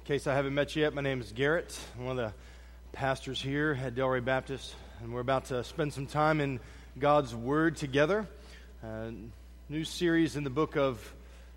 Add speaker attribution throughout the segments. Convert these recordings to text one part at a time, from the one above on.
Speaker 1: case I haven't met you yet, my name is Garrett. I'm one of the pastors here at Delray Baptist, and we're about to spend some time in God's Word together. New series in the book of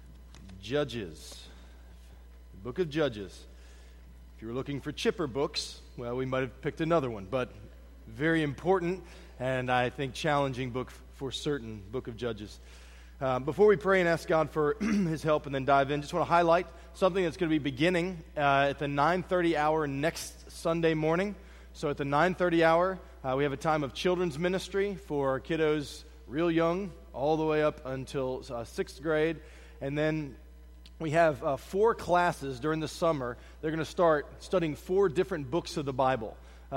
Speaker 1: Judges. The book of Judges. If you were looking for chipper books, well, we might have picked another one, but very important and I think challenging book for certain, book of Judges. Before we pray and ask God for His help and then dive in, just want to highlight something that's going to be beginning at the 9:30 hour next Sunday morning. So at the 9:30 hour, we have a time of children's ministry for kiddos real young, all the way up until 6th grade. And then we have 4 classes during the summer. They're going to start studying 4 different books of the Bible.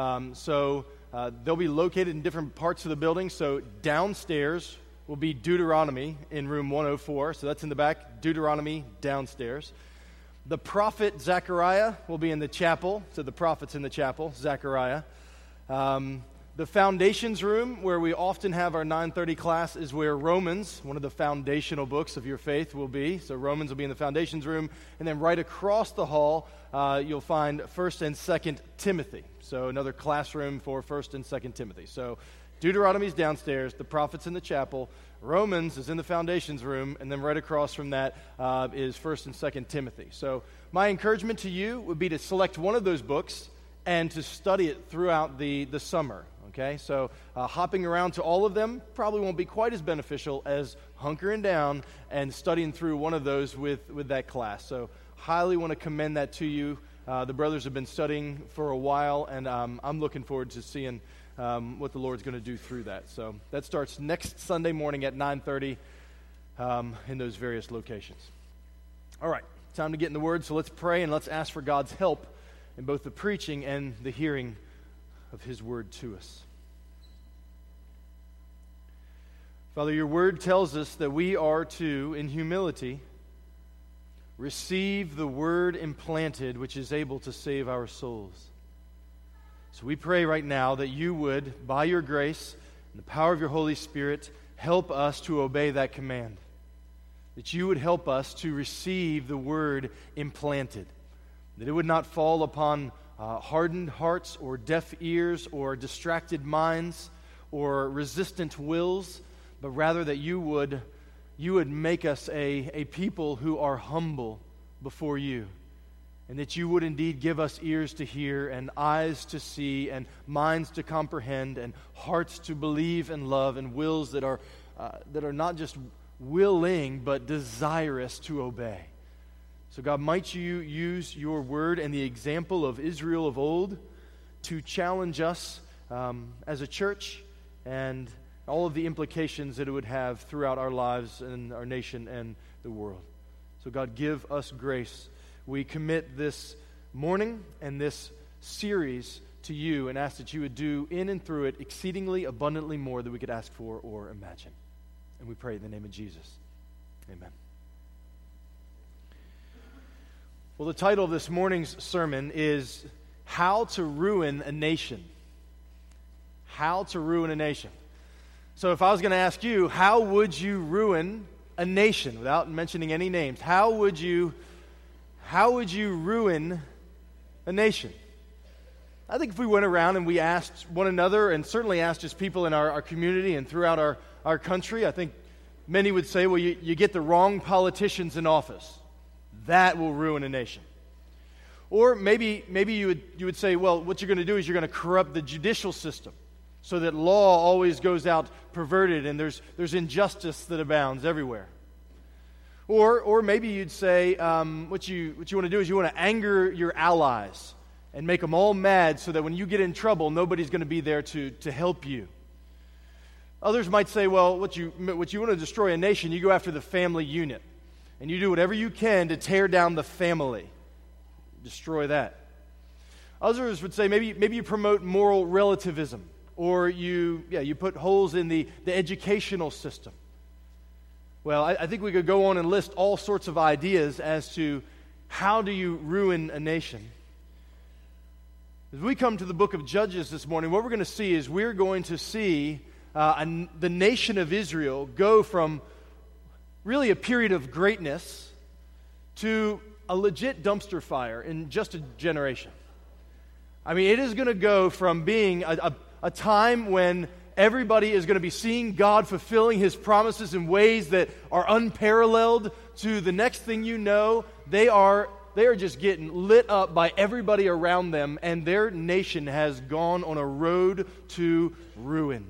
Speaker 1: They'll be located in different parts of the building. So downstairs will be Deuteronomy in room 104. So that's in the back, Deuteronomy downstairs. The prophet Zechariah will be in the chapel. So the prophet's in the chapel, Zechariah. The foundations room, where we often have our 9:30 class, is where Romans, one of the foundational books of your faith, will be. So Romans will be in the foundations room. And then right across the hall, you'll find 1st and 2nd Timothy. So another classroom for 1st and 2nd Timothy. So Deuteronomy's downstairs, the prophet's in the chapel, Romans is in the foundations room, and then right across from that is 1st and 2nd Timothy. So my encouragement to you would be to select one of those books and to study it throughout the summer. Okay, so hopping around to all of them probably won't be quite as beneficial as hunkering down and studying through one of those with that class. So highly want to commend that to you. The brothers have been studying for a while, and I'm looking forward to seeing what the Lord's going to do through that. So that starts next Sunday morning at 9:30 in those various locations. All right, time to get in the Word, so let's pray and let's ask for God's help in both the preaching and the hearing of His Word to us. Father, your Word tells us that we are to, in humility, receive the Word implanted which is able to save our souls. So we pray right now that you would, by your grace and the power of your Holy Spirit, help us to obey that command. That you would help us to receive the Word implanted. That it would not fall upon hardened hearts or deaf ears or distracted minds or resistant wills, but rather that you would make us a people who are humble before you. And that you would indeed give us ears to hear and eyes to see and minds to comprehend and hearts to believe and love and wills that are not just willing but desirous to obey. So God, might you use your word and the example of Israel of old to challenge us as a church and all of the implications that it would have throughout our lives and our nation and the world. So God, give us grace. We commit this morning and this series to you and ask that you would do in and through it exceedingly abundantly more than we could ask for or imagine. And we pray in the name of Jesus. Amen. Well, the title of this morning's sermon is How to Ruin a Nation. How to Ruin a Nation. So if I was going to ask you, how would you ruin a nation without mentioning any names? How would you ruin a nation? I think if we went around and we asked one another, and certainly asked just people in our community and throughout our country, I think many would say, well, you get the wrong politicians in office. That will ruin a nation. Or maybe you would say, well, what you're going to do is you're going to corrupt the judicial system so that law always goes out perverted and there's injustice that abounds everywhere. Or maybe you'd say what you want to do is you want to anger your allies and make them all mad so that when you get in trouble, nobody's going to be there to help you. Others might say, well, what you want to destroy a nation, you go after the family unit. And you do whatever you can to tear down the family. Destroy that. Others would say maybe you promote moral relativism. Or you put holes in the educational system. Well, I think we could go on and list all sorts of ideas as to how do you ruin a nation. As we come to the book of Judges this morning, what we're going to see is we're going to see the nation of Israel go from really a period of greatness to a legit dumpster fire in just a generation. I mean, it is going to go from being a time when everybody is going to be seeing God fulfilling His promises in ways that are unparalleled to the next thing you know, they are just getting lit up by everybody around them, and their nation has gone on a road to ruin.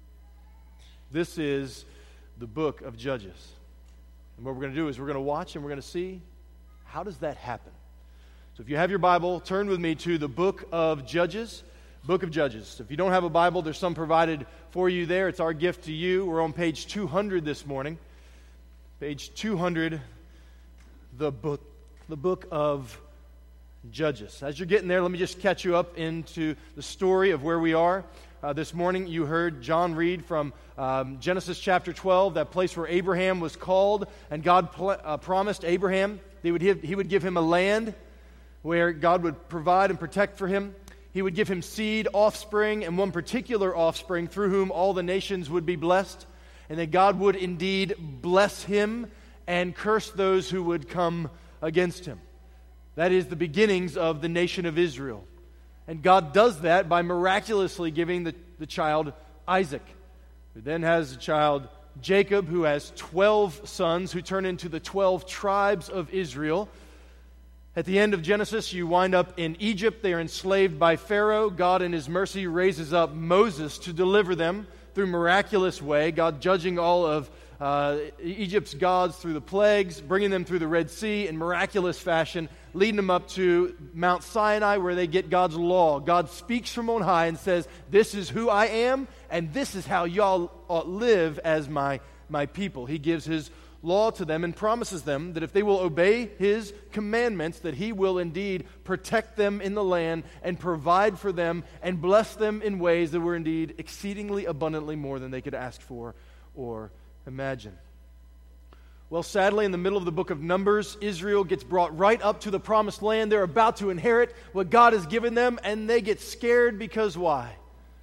Speaker 1: This is the book of Judges. And what we're going to do is we're going to watch and we're going to see, how does that happen? So if you have your Bible, turn with me to the book of Judges. Book of Judges. If you don't have a Bible, there's some provided for you there. It's our gift to you. We're on page 200 this morning. Page 200, the book of Judges. As you're getting there, let me just catch you up into the story of where we are. This morning you heard John read from Genesis chapter 12, that place where Abraham was called, and God promised Abraham he would give him a land where God would provide and protect for him. He would give him seed, offspring, and one particular offspring through whom all the nations would be blessed, and that God would indeed bless him and curse those who would come against him. That is the beginnings of the nation of Israel. And God does that by miraculously giving the child Isaac, who then has a child Jacob, who has 12 sons who turn into the 12 tribes of Israel. At the end of Genesis, you wind up in Egypt. They are enslaved by Pharaoh. God in His mercy raises up Moses to deliver them through miraculous way, God judging all of Egypt's gods through the plagues, bringing them through the Red Sea in miraculous fashion, leading them up to Mount Sinai where they get God's law. God speaks from on high and says, "This is who I am, and this is how y'all ought live as my people." He gives His law to them and promises them that if they will obey His commandments, that He will indeed protect them in the land and provide for them and bless them in ways that were indeed exceedingly abundantly more than they could ask for or imagine. Well, sadly, in the middle of the book of Numbers, Israel gets brought right up to the promised land. They're about to inherit what God has given them, and they get scared because why?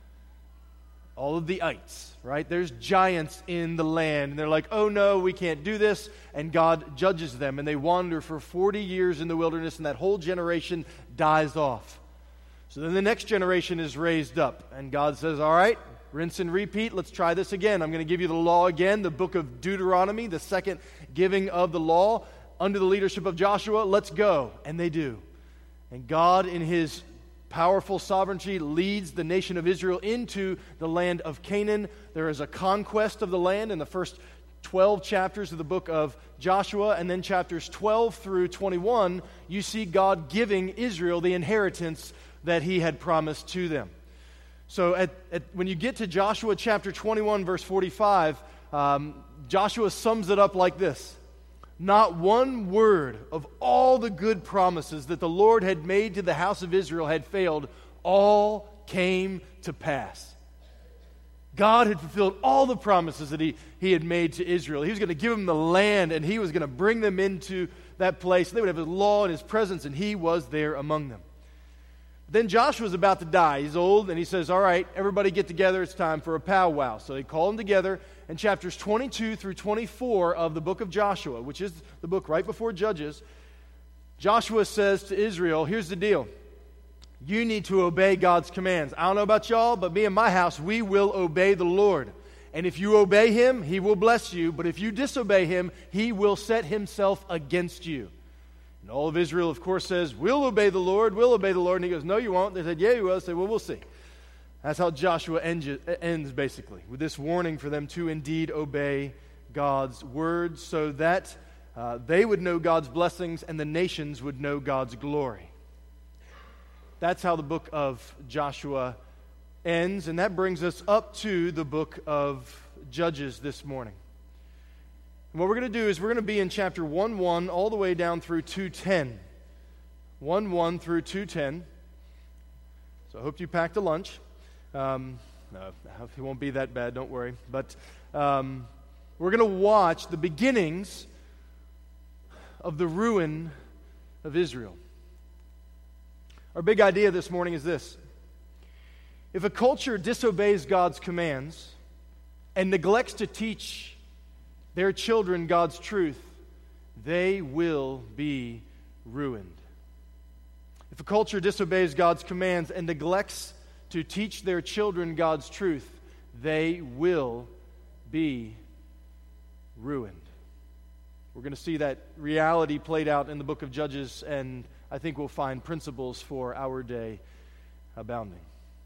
Speaker 1: All of the ites, right? There's giants in the land, and they're like, "Oh no, we can't do this," and God judges them, and they wander for 40 years in the wilderness, and that whole generation dies off. So then the next generation is raised up, and God says, "All right, rinse and repeat, let's try this again. I'm going to give you the law again, the book of Deuteronomy, the second giving of the law, under the leadership of Joshua. Let's go." And they do. And God, in His powerful sovereignty, leads the nation of Israel into the land of Canaan. There is a conquest of the land in the first 12 chapters of the book of Joshua, and then chapters 12 through 21, you see God giving Israel the inheritance that He had promised to them. So when you get to Joshua chapter 21, verse 45, Joshua sums it up like this: "Not one word of all the good promises that the Lord had made to the house of Israel had failed. All came to pass." God had fulfilled all the promises that He had made to Israel. He was going to give them the land, and He was going to bring them into that place. They would have His law and His presence, and He was there among them. Then Joshua's about to die. He's old, and he says, "All right, everybody get together. It's time for a powwow." So they call them together, and chapters 22 through 24 of the book of Joshua, which is the book right before Judges, Joshua says to Israel, "Here's the deal. You need to obey God's commands. I don't know about y'all, but me and my house, we will obey the Lord. And if you obey Him, He will bless you. But if you disobey Him, He will set Himself against you." And all of Israel, of course, says, "We'll obey the Lord, we'll obey the Lord." And he goes, "No, you won't." They said, "Yeah, you will." They said, "Well, we'll see." That's how Joshua ends, basically, with this warning for them to indeed obey God's word so that they would know God's blessings and the nations would know God's glory. That's how the book of Joshua ends, and that brings us up to the book of Judges this morning. And what we're going to do is we're going to be in chapter 1:1 all the way down through 2:10. 1:1 through 2:10. So I hope you packed a lunch. No, it won't be that bad, don't worry. But we're going to watch the beginnings of the ruin of Israel. Our big idea this morning is this: if a culture disobeys God's commands and neglects to teach their children God's truth, they will be ruined. If a culture disobeys God's commands and neglects to teach their children God's truth, they will be ruined. We're going to see that reality played out in the book of Judges, and I think we'll find principles for our day abounding.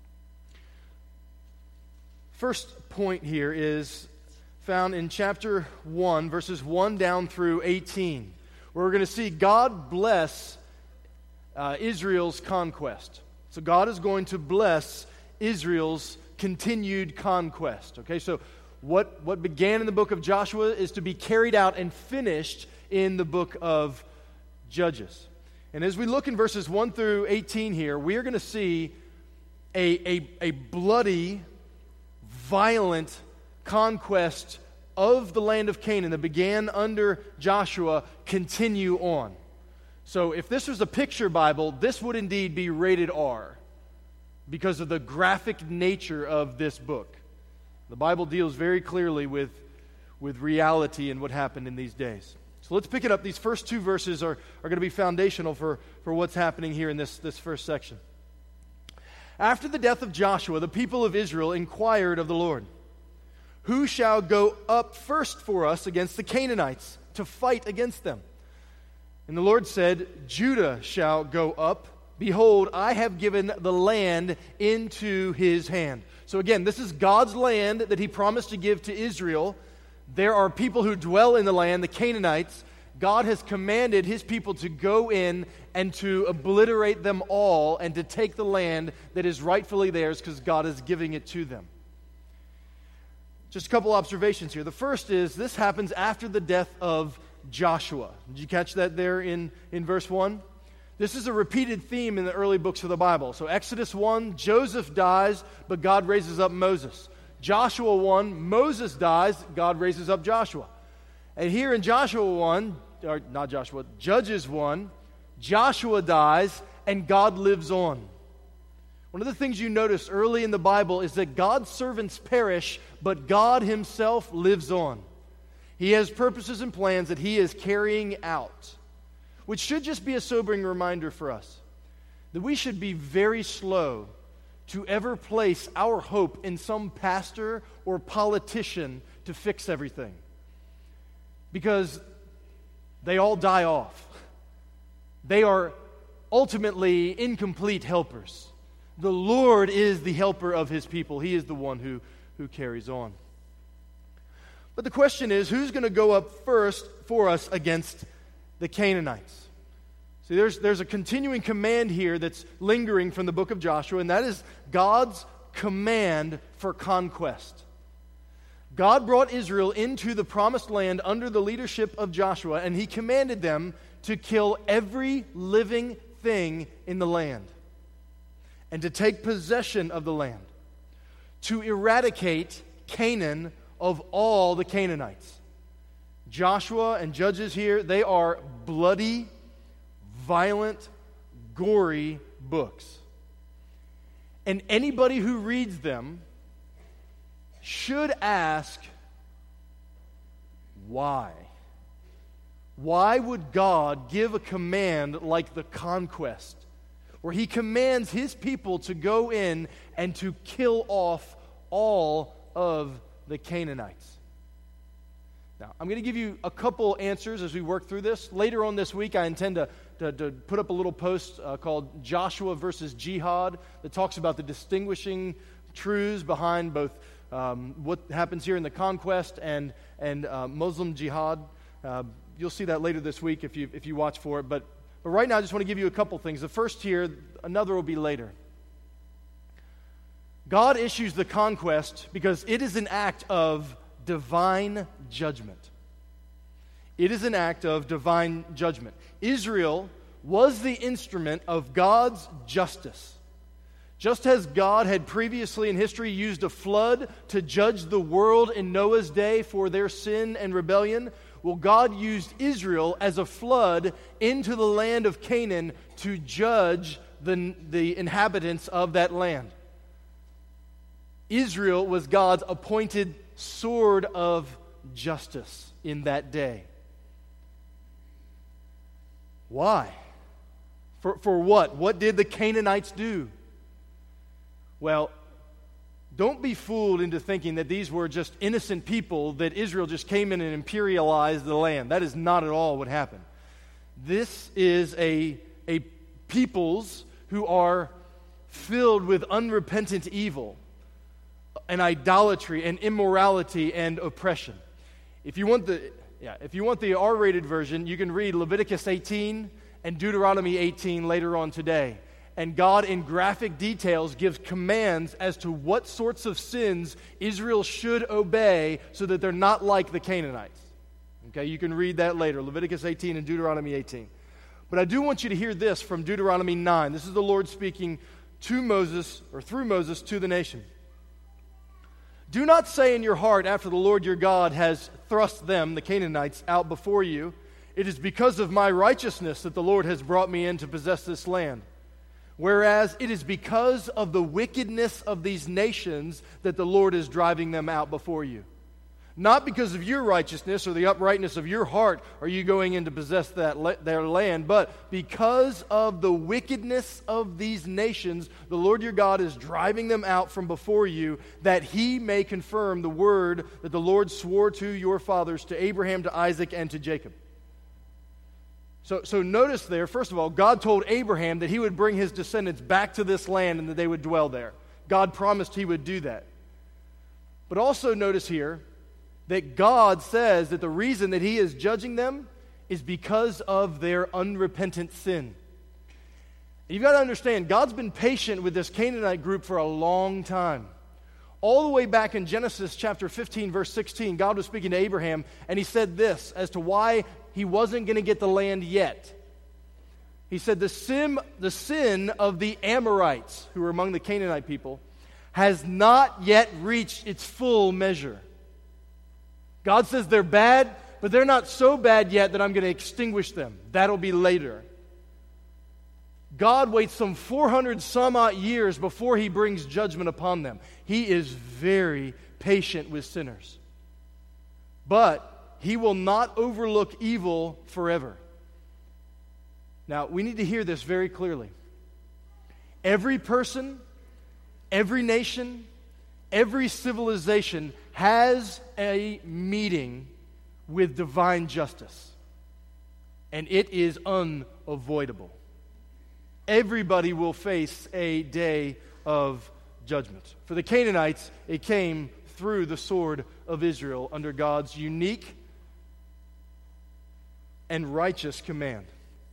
Speaker 1: First point here is found in chapter 1, verses 1 down through 18, where we're going to see God bless Israel's conquest. So God is going to bless Israel's continued conquest. Okay, so what began in the book of Joshua is to be carried out and finished in the book of Judges. And as we look in verses 1 through 18 here, we are going to see a bloody, violent conquest of the land of Canaan that began under Joshua continue on. So if this was a picture Bible, this would indeed be rated R because of the graphic nature of this book. The Bible deals very clearly with reality and what happened in these days. So let's pick it up. These first two verses are going to be foundational for what's happening here in this first section. After the death of Joshua, the people of Israel inquired of the Lord, "Who shall go up first for us against the Canaanites to fight against them?" And the Lord said, "Judah shall go up. Behold, I have given the land into his hand." So again, this is God's land that he promised to give to Israel. There are people who dwell in the land, the Canaanites. God has commanded his people to go in and to obliterate them all and to take the land that is rightfully theirs because God is giving it to them. Just a couple observations here. The first is this happens after the death of Joshua. Did you catch that there in verse 1? This is a repeated theme in the early books of the Bible. So Exodus 1, Joseph dies, but God raises up Moses. Joshua 1, Moses dies, God raises up Joshua. And here in Judges 1, Joshua dies and God lives on. One of the things you notice early in the Bible is that God's servants perish, but God himself lives on. He has purposes and plans that he is carrying out, which should just be a sobering reminder for us that we should be very slow to ever place our hope in some pastor or politician to fix everything, because they all die off. They are ultimately incomplete helpers. The Lord is the helper of his people. He is the one who carries on. But the question is, who's going to go up first for us against the Canaanites? See, there's a continuing command here that's lingering from the book of Joshua, and that is God's command for conquest. God brought Israel into the promised land under the leadership of Joshua, and he commanded them to kill every living thing in the land and to take possession of the land, to eradicate Canaan of all the Canaanites. Joshua and Judges here, they are bloody, violent, gory books. And anybody who reads them should ask, why? Why would God give a command like the conquest, where he commands his people to go in and to kill off all of the Canaanites? Now, I'm going to give you a couple answers as we work through this. Later on this week, I intend to put up a little post called Joshua versus Jihad that talks about the distinguishing truths behind both what happens here in the conquest and Muslim jihad. You'll see that later this week if you watch for it. But right now, I just want to give you a couple things. The first here, another will be later. God issues the conquest because it is an act of divine judgment. It is an act of divine judgment. Israel was the instrument of God's justice. Just as God had previously in history used a flood to judge the world in Noah's day for their sin and rebellion, well, God used Israel as a flood into the land of Canaan to judge the inhabitants of that land. Israel was God's appointed sword of justice in that day. Why? For what? What did the Canaanites do? Well, don't be fooled into thinking that these were just innocent people, that Israel just came in and imperialized the land. That is not at all what happened. This is a peoples who are filled with unrepentant evil and idolatry and immorality and oppression. If you want the R-rated version, you can read Leviticus 18 and Deuteronomy 18 later on today. And God, in graphic details, gives commands as to what sorts of sins Israel should obey so that they're not like the Canaanites. Okay, you can read that later, Leviticus 18 and Deuteronomy 18. But I do want you to hear this from Deuteronomy 9. This is the Lord speaking to Moses, or through Moses, to the nation. Do not say in your heart, after the Lord your God has thrust them, the Canaanites, out before you, it is because of my righteousness that the Lord has brought me in to possess this land. Whereas it is because of the wickedness of these nations that the Lord is driving them out before you. Not because of your righteousness or the uprightness of your heart are you going in to possess their land, but because of the wickedness of these nations, the Lord your God is driving them out from before you, that he may confirm the word that the Lord swore to your fathers, to Abraham, to Isaac, and to Jacob. So notice there, first of all, God told Abraham that he would bring his descendants back to this land and that they would dwell there. God promised he would do that. But also notice here that God says that the reason that he is judging them is because of their unrepentant sin. You've got to understand, God's been patient with this Canaanite group for a long time. All the way back in Genesis chapter 15, verse 16, God was speaking to Abraham, and he said this as to why he wasn't going to get the land yet. He said, the sin of the Amorites, who were among the Canaanite people, has not yet reached its full measure. God says they're bad, but they're not so bad yet that I'm going to extinguish them. That'll be later. God waits some 400 some odd years before he brings judgment upon them. He is very patient with sinners. But he will not overlook evil forever. Now, we need to hear this very clearly. Every person, every nation, every civilization has a meeting with divine justice. And it is unavoidable. Everybody will face a day of judgment. For the Canaanites, it came through the sword of Israel under God's unique and righteous command.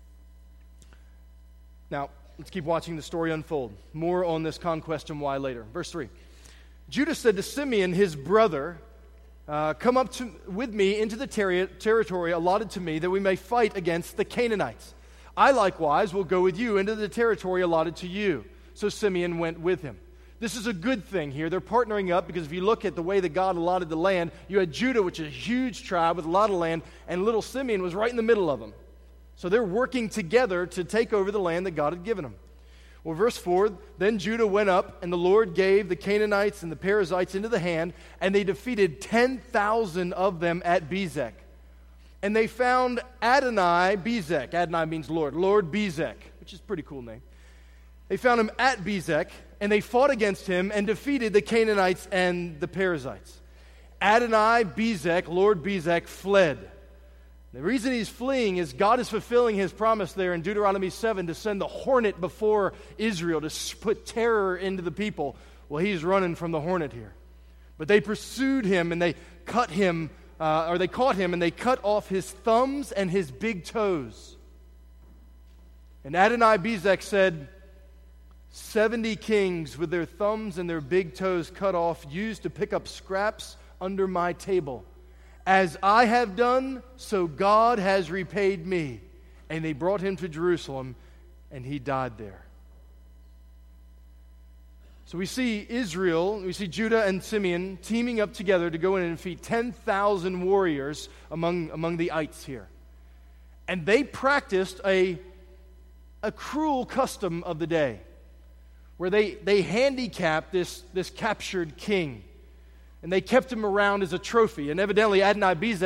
Speaker 1: Now, let's keep watching the story unfold. More on this conquest and why later. Verse 3. Judah said to Simeon, his brother, come up with me into the territory allotted to me, that we may fight against the Canaanites. I likewise will go with you into the territory allotted to you. So Simeon went with him. This is a good thing here. They're partnering up because if you look at the way that God allotted the land, you had Judah, which is a huge tribe with a lot of land, and little Simeon was right in the middle of them. So they're working together to take over the land that God had given them. Well, verse 4, then Judah went up, and the Lord gave the Canaanites and the Perizzites into the hand, and they defeated 10,000 of them at Bezek. And they found Adonai-Bezek. Adonai means Lord. Lord Bezek, which is a pretty cool name. They found him at Bezek, and they fought against him and defeated the Canaanites and the Perizzites. Adonai-Bezek, Lord Bezek, fled. The reason he's fleeing is God is fulfilling his promise there in Deuteronomy 7 to send the hornet before Israel to put terror into the people. Well, he's running from the hornet here. But they pursued him and they caught him and they cut off his thumbs and his big toes. And Adonai-Bezek said, 70 kings with their thumbs and their big toes cut off used to pick up scraps under my table. As I have done, so God has repaid me. And they brought him to Jerusalem, and he died there. So we see Judah and Simeon teaming up together to go in and defeat 10,000 warriors among the ites here. And they practiced a cruel custom of the day, where they handicapped this captured king. And they kept him around as a trophy. And evidently Adonai-Bezek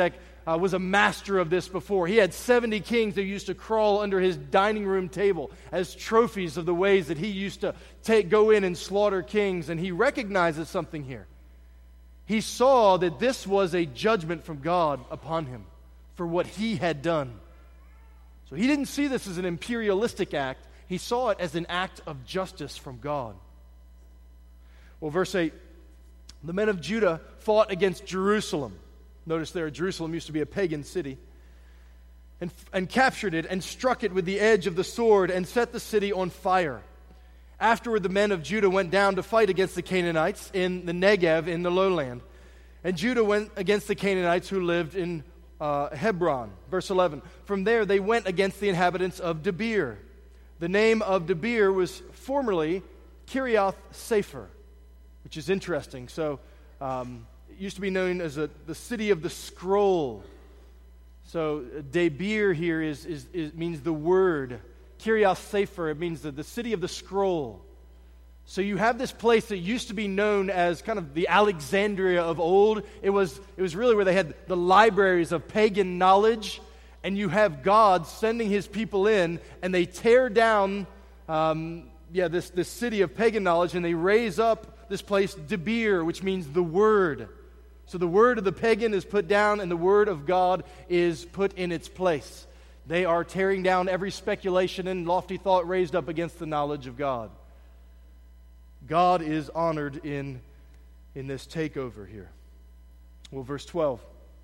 Speaker 1: was a master of this before. He had 70 kings that used to crawl under his dining room table as trophies of the ways that he used to go in and slaughter kings. And he recognizes something here. He saw that this was a judgment from God upon him for what he had done. So he didn't see this as an imperialistic act. He saw it as an act of justice from God. Well, verse 8, the men of Judah fought against Jerusalem. Notice there, Jerusalem used to be a pagan city. And captured it and struck it with the edge of the sword and set the city on fire. Afterward, the men of Judah went down to fight against the Canaanites in the Negev in the lowland. And Judah went against the Canaanites who lived in Hebron. Verse 11, from there they went against the inhabitants of Debir. The name of Debir was formerly Kiriath Sefer, which is interesting. So it used to be known as the city of the scroll. So Debir here means the word. Kiriath Sefer, it means the city of the scroll. So you have this place that used to be known as kind of the Alexandria of old. It was really where they had the libraries of pagan knowledge. And you have God sending his people in, and they tear down this city of pagan knowledge, and they raise up this place, Debir, which means the word. So the word of the pagan is put down, and the word of God is put in its place. They are tearing down every speculation and lofty thought raised up against the knowledge of God. God is honored in this takeover here. Well, verse 12.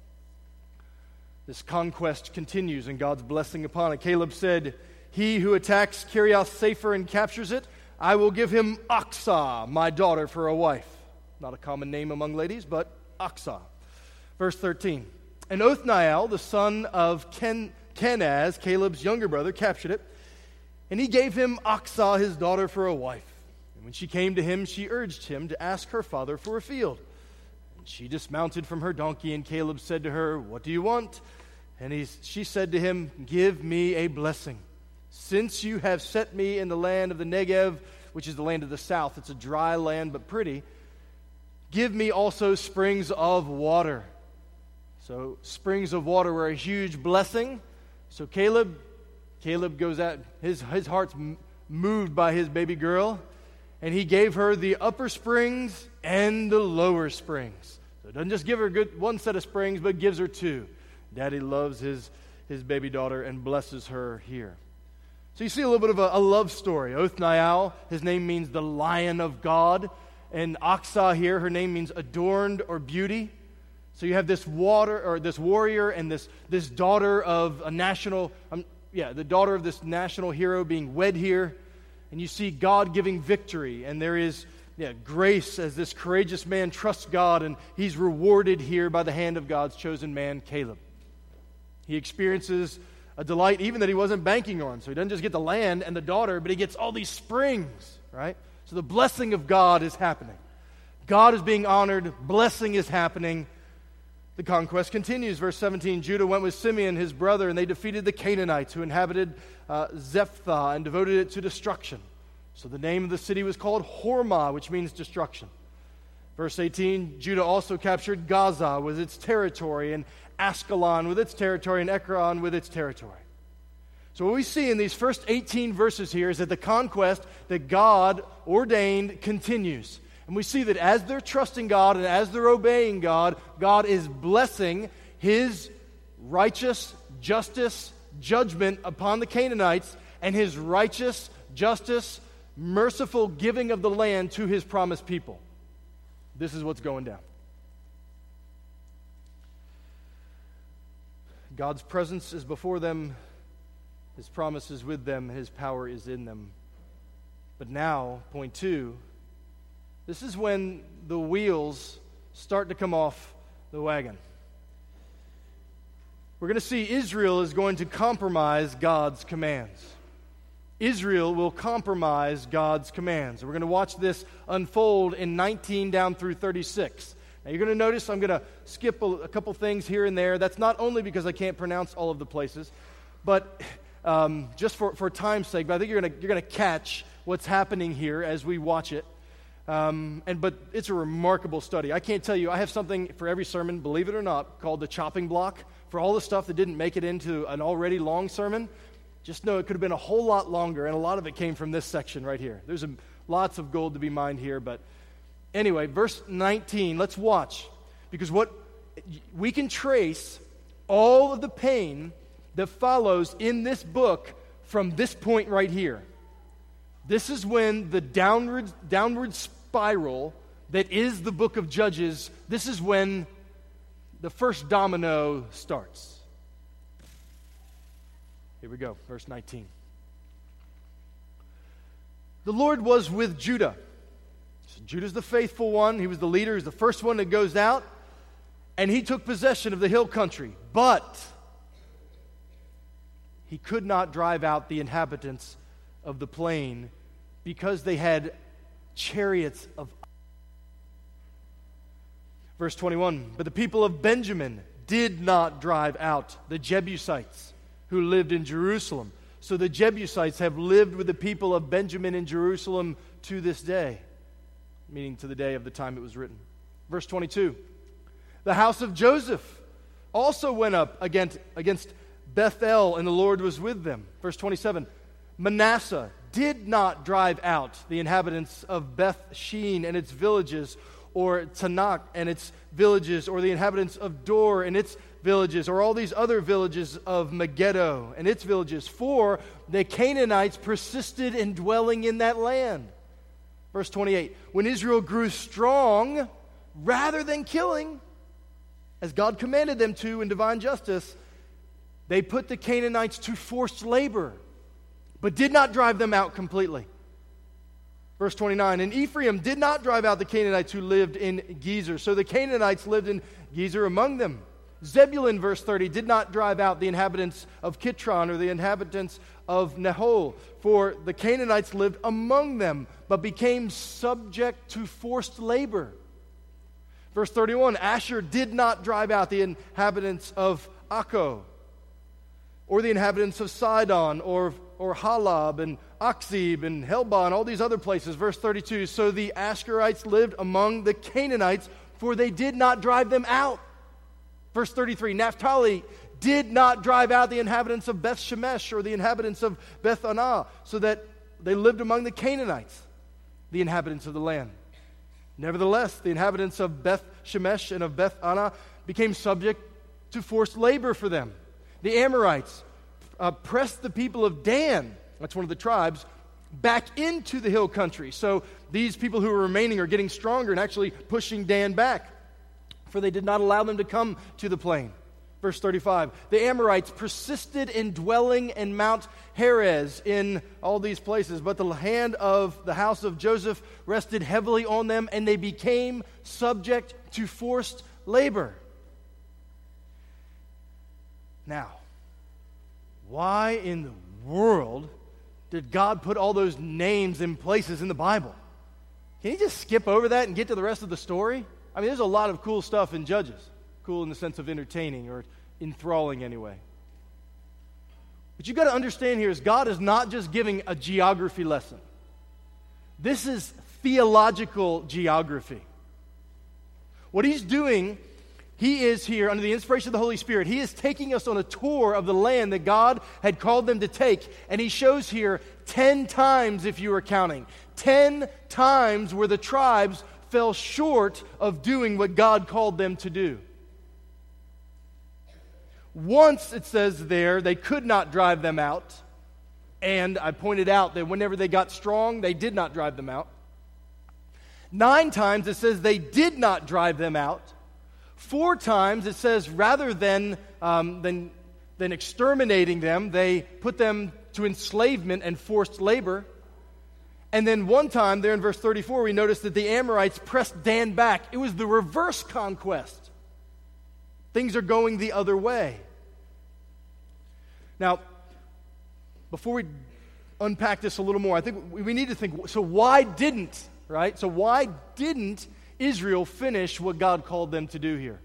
Speaker 1: This conquest continues and God's blessing upon it. Caleb said, he who attacks Kiriath Sefer and captures it, I will give him Aksah, my daughter, for a wife. Not a common name among ladies, but Aksah. Verse 13. And Othniel, the son of Kenaz, Caleb's younger brother, captured it. And he gave him Aksah, his daughter, for a wife. And when she came to him, she urged him to ask her father for a field. And she dismounted from her donkey, and Caleb said to her, what do you want? And she said to him, give me a blessing. Since you have set me in the land of the Negev, which is the land of the south, it's a dry land but pretty, give me also springs of water. So springs of water were a huge blessing. So Caleb goes out, his heart's moved by his baby girl, and he gave her the upper springs and the lower springs. So it doesn't just give her one set of springs, but gives her two. Daddy loves his baby daughter and blesses her here. So you see a little bit of a love story. Othniel, his name means the lion of God. And Aksah here, her name means adorned or beauty. So you have this warrior and this daughter of a national, the daughter of this national hero being wed here. And you see God giving victory. And there is grace as this courageous man trusts God, and he's rewarded here by the hand of God's chosen man, Caleb. He experiences a delight even that he wasn't banking on. So he doesn't just get the land and the daughter, but he gets all these springs, right? So the blessing of God is happening. God is being honored. Blessing is happening. The conquest continues. Verse 17, Judah went with Simeon, his brother, and they defeated the Canaanites who inhabited Zephath and devoted it to destruction. So the name of the city was called Hormah, which means destruction. Verse 18, Judah also captured Gaza with its territory, and Askelon with its territory, and Ekron with its territory. So what we see in these first 18 verses here is that the conquest that God ordained continues. And we see that as they're trusting God and as they're obeying God, God is blessing his righteous justice judgment upon the Canaanites and his righteous justice merciful giving of the land to his promised people. This is what's going down. God's presence is before them, his promise is with them, his power is in them. But now, point 2, this is when the wheels start to come off the wagon. We're going to see Israel is going to compromise God's commands. Israel will compromise God's commands. We're going to watch this unfold in 19 down through 36. Now you're going to notice I'm going to skip a couple things here and there. That's not only because I can't pronounce all of the places, but just for time's sake. But I think you're going to catch what's happening here as we watch it. But it's a remarkable study. I can't tell you, I have something for every sermon, believe it or not, called the chopping block for all the stuff that didn't make it into an already long sermon, just know it could have been a whole lot longer, and a lot of it came from this section right here. There's lots of gold to be mined here, but anyway, verse 19, let's watch. Because what we can trace all of the pain that follows in this book from this point right here. This is when the downward spiral that is the book of Judges, this is when the first domino starts. Here we go, verse 19. The Lord was with Judah. So Judah's the faithful one. He was the leader. He's the first one that goes out. And he took possession of the hill country. But he could not drive out the inhabitants of the plain because they had chariots of iron. Verse 21, but the people of Benjamin did not drive out the Jebusites who lived in Jerusalem. So the Jebusites have lived with the people of Benjamin in Jerusalem to this day, meaning to the day of the time it was written. Verse 22, the house of Joseph also went up against Bethel, and the Lord was with them. Verse 27, Manasseh did not drive out the inhabitants of Beth Shean and its villages, or Tanakh and its villages, or the inhabitants of Dor and its villages, or all these other villages of Megiddo and its villages, for the Canaanites persisted in dwelling in that land. Verse 28, when Israel grew strong, rather than killing, as God commanded them to in divine justice, they put the Canaanites to forced labor, but did not drive them out completely. Verse 29, and Ephraim did not drive out the Canaanites who lived in Gezer, so the Canaanites lived in Gezer among them. Zebulun, verse 30, did not drive out the inhabitants of Kitron or the inhabitants of Nahol, for the Canaanites lived among them, but became subject to forced labor. Verse 31, Asher did not drive out the inhabitants of Akko, or the inhabitants of Sidon, or Halab, and Akzib, and Helba, and all these other places. Verse 32, so the Asherites lived among the Canaanites, for they did not drive them out. Verse 33, Naphtali did not drive out the inhabitants of Beth Shemesh or the inhabitants of Beth Anah, so that they lived among the Canaanites, the inhabitants of the land. Nevertheless, the inhabitants of Beth Shemesh and of Beth Anah became subject to forced labor for them. The Amorites pressed the people of Dan, that's one of the tribes, back into the hill country. So these people who are remaining are getting stronger and actually pushing Dan back, for they did not allow them to come to the plain. Verse 35, the Amorites persisted in dwelling in Mount Heres in all these places, but the hand of the house of Joseph rested heavily on them, and they became subject to forced labor. Now, why in the world did God put all those names in places in the Bible? Can you just skip over that and get to the rest of the story? I mean, there's a lot of cool stuff in Judges. Cool in the sense of entertaining or enthralling anyway. What you got to understand here is God is not just giving a geography lesson. This is theological geography. What he's doing, he is here under the inspiration of the Holy Spirit. He is taking us on a tour of the land that God had called them to take. And he shows here 10 times, if you were counting, 10 times where the tribes fell short of doing what God called them to do. Once, it says there, they could not drive them out. And I pointed out that whenever they got strong, they did not drive them out. 9 times it says they did not drive them out. 4 times it says rather than exterminating them, they put them to enslavement and forced labor. And then one time there in verse 34, we notice that the Amorites pressed Dan back. It was the reverse conquest. Things are going the other way. Now, before we unpack this a little more, I think we need to think, so why didn't Israel finish what God called them to do here?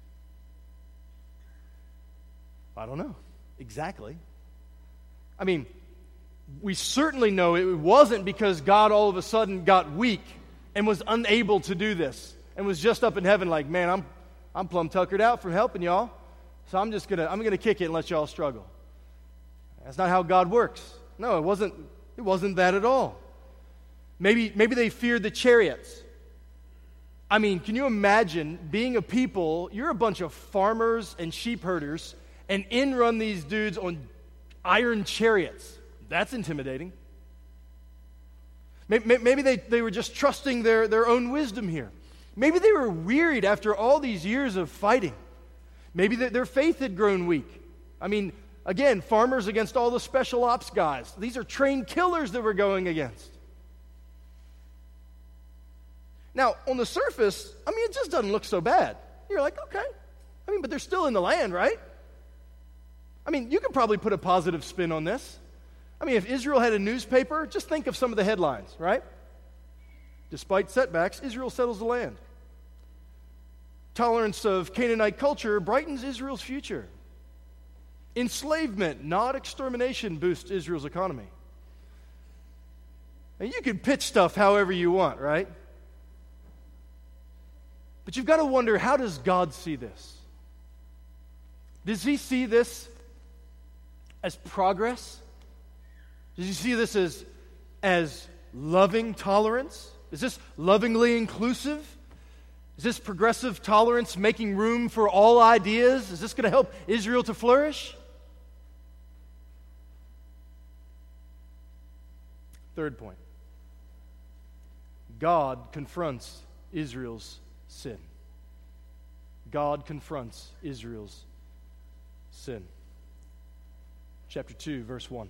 Speaker 1: I don't know exactly. I mean, we certainly know it wasn't because God all of a sudden got weak and was unable to do this and was just up in heaven like, man, I'm plumb tuckered out from helping y'all. so I'm gonna kick it and let y'all struggle. That's not how God works. No, it wasn't that at all. Maybe they feared the chariots. I mean, can you imagine being a people, you're a bunch of farmers and sheep herders, and in-run these dudes on iron chariots? That's intimidating. Maybe they were just trusting their own wisdom here. Maybe they were wearied after all these years of fighting. Maybe their faith had grown weak. I mean, again, farmers against all the special ops guys. These are trained killers that we're going against. Now, on the surface, I mean, it just doesn't look so bad. You're like, okay. I mean, but they're still in the land, right? I mean, you could probably put a positive spin on this. I mean, if Israel had a newspaper, just think of some of the headlines, right? Despite setbacks, Israel settles the land. Tolerance of Canaanite culture brightens Israel's future. Enslavement, not extermination, boosts Israel's economy. And you can pitch stuff however you want, right? But you've got to wonder, how does God see this? Does he see this as progress? Does he see this as loving tolerance? Is this lovingly inclusive? Is this progressive tolerance making room for all ideas? Is this going to help Israel to flourish? Third point. God confronts Israel's sin. God confronts Israel's sin. Chapter 2, verse 1.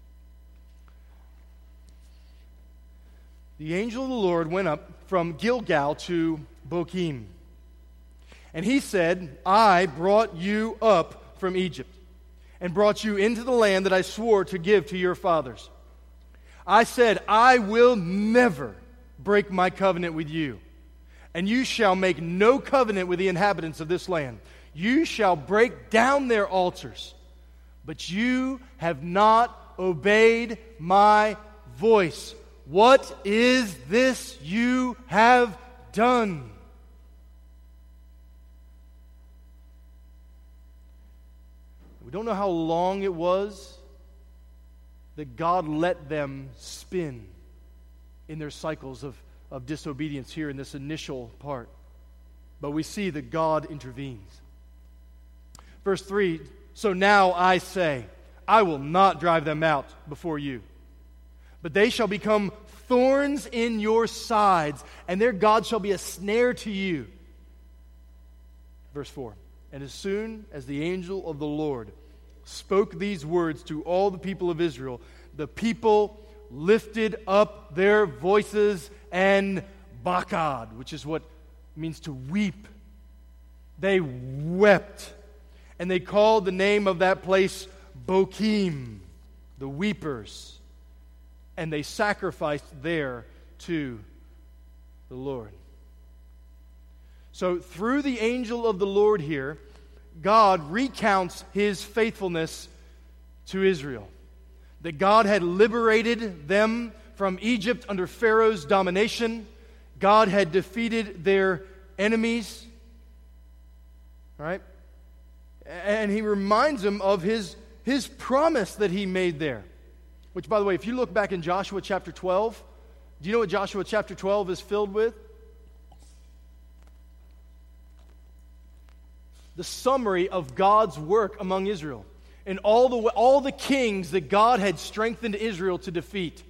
Speaker 1: The angel of the Lord went up from Gilgal to Bochim. And he said, I brought you up from Egypt and brought you into the land that I swore to give to your fathers. I said, I will never break my covenant with you, and you shall make no covenant with the inhabitants of this land. You shall break down their altars, but you have not obeyed my voice. What is this you have done? We don't know how long it was that God let them spin in their cycles of disobedience here in this initial part. But we see that God intervenes. Verse 3, so now I say, I will not drive them out before you, but they shall become thorns in your sides, and their God shall be a snare to you. Verse 4, and as soon as the angel of the Lord spoke these words to all the people of Israel, the people lifted up their voices and bakad, which is what it means to weep. They wept, and they called the name of that place Bochim, the weepers, and they sacrificed there to the Lord. So through the angel of the Lord here, God recounts his faithfulness to Israel. That God had liberated them from Egypt under Pharaoh's domination. God had defeated their enemies. All right? And he reminds them of his promise that he made there. Which, by the way, if you look back in Joshua chapter 12, do you know what Joshua chapter 12 is filled with? The summary of God's work among Israel. And all the kings that God had strengthened Israel to defeat.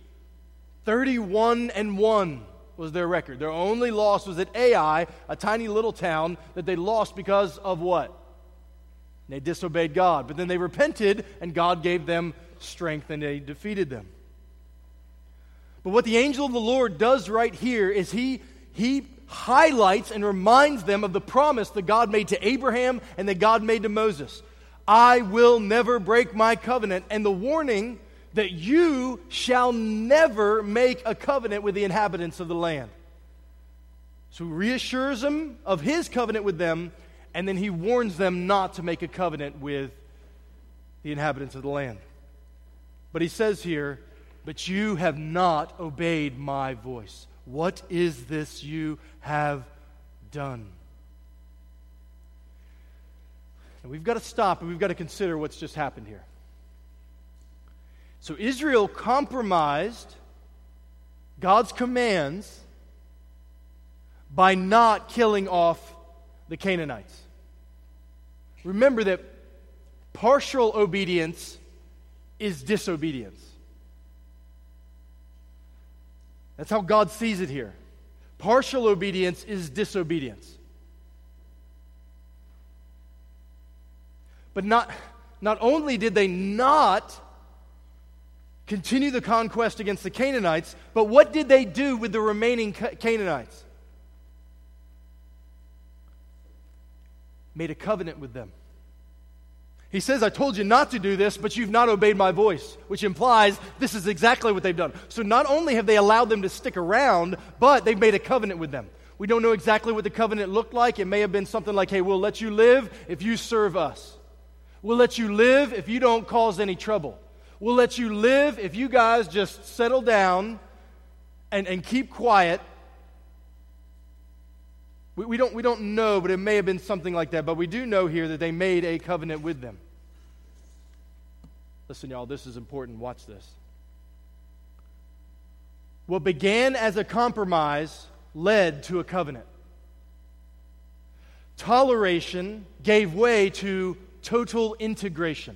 Speaker 1: 31-1 was their record. Their only loss was at Ai, a tiny little town that they lost because of what? They disobeyed God. But then they repented, and God gave them strength, and they defeated them. But what the angel of the Lord does right here is he highlights and reminds them of the promise that God made to Abraham and that God made to Moses. I will never break my covenant, and the warning that you shall never make a covenant with the inhabitants of the land. So he reassures them of his covenant with them, and then he warns them not to make a covenant with the inhabitants of the land. But he says here, but you have not obeyed my voice. What is this you have done? And we've got to stop and we've got to consider what's just happened here. So Israel compromised God's commands by not killing off the Canaanites. Remember that partial obedience is disobedience. That's how God sees it here. Partial obedience is disobedience. But not only did they not continue the conquest against the Canaanites, but what did they do with the remaining Canaanites? Made a covenant with them. He says, I told you not to do this, but you've not obeyed my voice, which implies this is exactly what they've done. So not only have they allowed them to stick around, but they've made a covenant with them. We don't know exactly what the covenant looked like. It may have been something like, hey, we'll let you live if you serve us. We'll let you live if you don't cause any trouble. We'll let you live if you guys just settle down and keep quiet. We don't know, but it may have been something like that. But we do know here that they made a covenant with them. Listen, y'all, this is important. Watch this. What began as a compromise led to a covenant. Toleration gave way to total integration.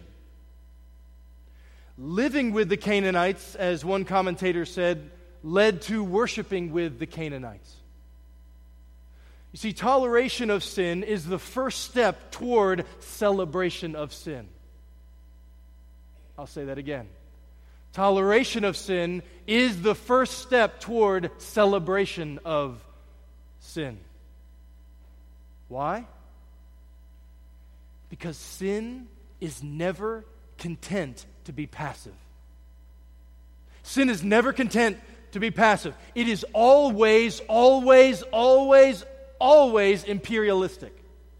Speaker 1: Living with the Canaanites, as one commentator said, led to worshiping with the Canaanites. You see, toleration of sin is the first step toward celebration of sin. I'll say that again. Toleration of sin is the first step toward celebration of sin. Why? Because sin is never content to be passive. Sin is never content to be passive. It is always imperialistic.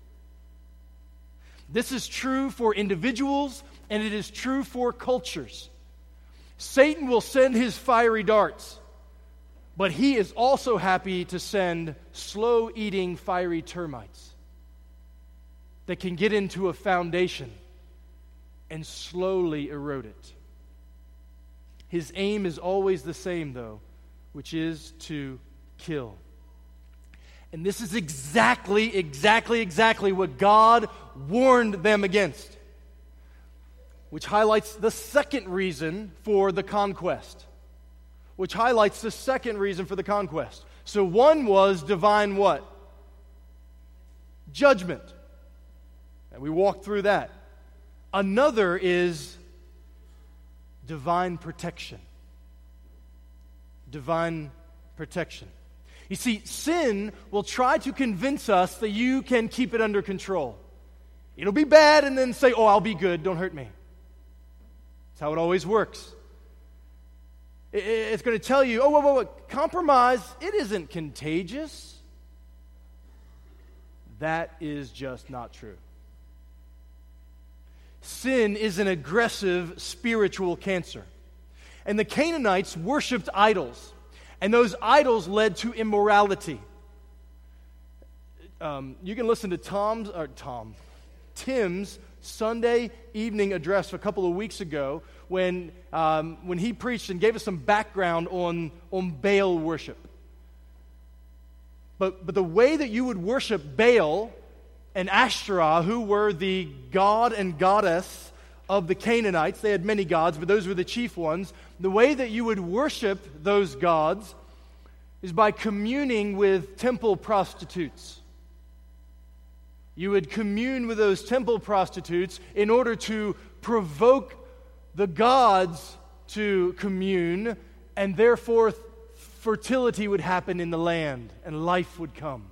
Speaker 1: This is true for individuals, and it is true for cultures. Satan will send his fiery darts, but he is also happy to send slow-eating fiery termites that can get into a foundation and slowly erode it. His aim is always the same, though, which is to kill. And this is exactly what God warned them against, which highlights the second reason for the conquest. So one was divine what? Judgment. And we walked through that. Another is divine protection. Divine protection. You see, sin will try to convince us that you can keep it under control. It'll be bad and then say, oh, I'll be good, don't hurt me. That's how it always works. It's going to tell you, whoa, compromise, it isn't contagious. That is just not true. Sin is an aggressive spiritual cancer. And the Canaanites worshipped idols. And those idols led to immorality. You can listen to Tim's Sunday evening address a couple of weeks ago when he preached and gave us some background on Baal worship. But the way that you would worship Baal and Ashtoreth, who were the god and goddess of the Canaanites, they had many gods, but those were the chief ones. The way that you would worship those gods is by communing with temple prostitutes. You would commune with those temple prostitutes in order to provoke the gods to commune, and therefore fertility would happen in the land and life would come.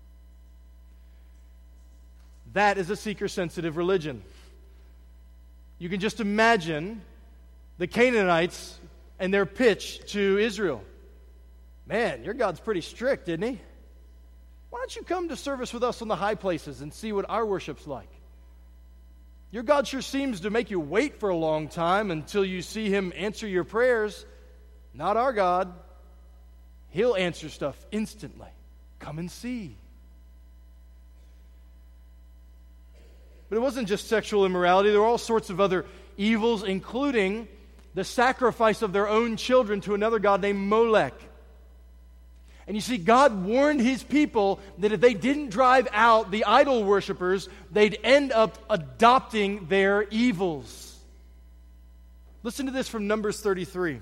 Speaker 1: That is a seeker-sensitive religion. You can just imagine the Canaanites and their pitch to Israel. Man, your God's pretty strict, isn't he? Why don't you come to service with us on the high places and see what our worship's like? Your God sure seems to make you wait for a long time until you see him answer your prayers. Not our God. He'll answer stuff instantly. Come and see. But it wasn't just sexual immorality. There were all sorts of other evils, including the sacrifice of their own children to another god named Molech. And you see, God warned his people that if they didn't drive out the idol worshipers, they'd end up adopting their evils. Listen to this from Numbers 33.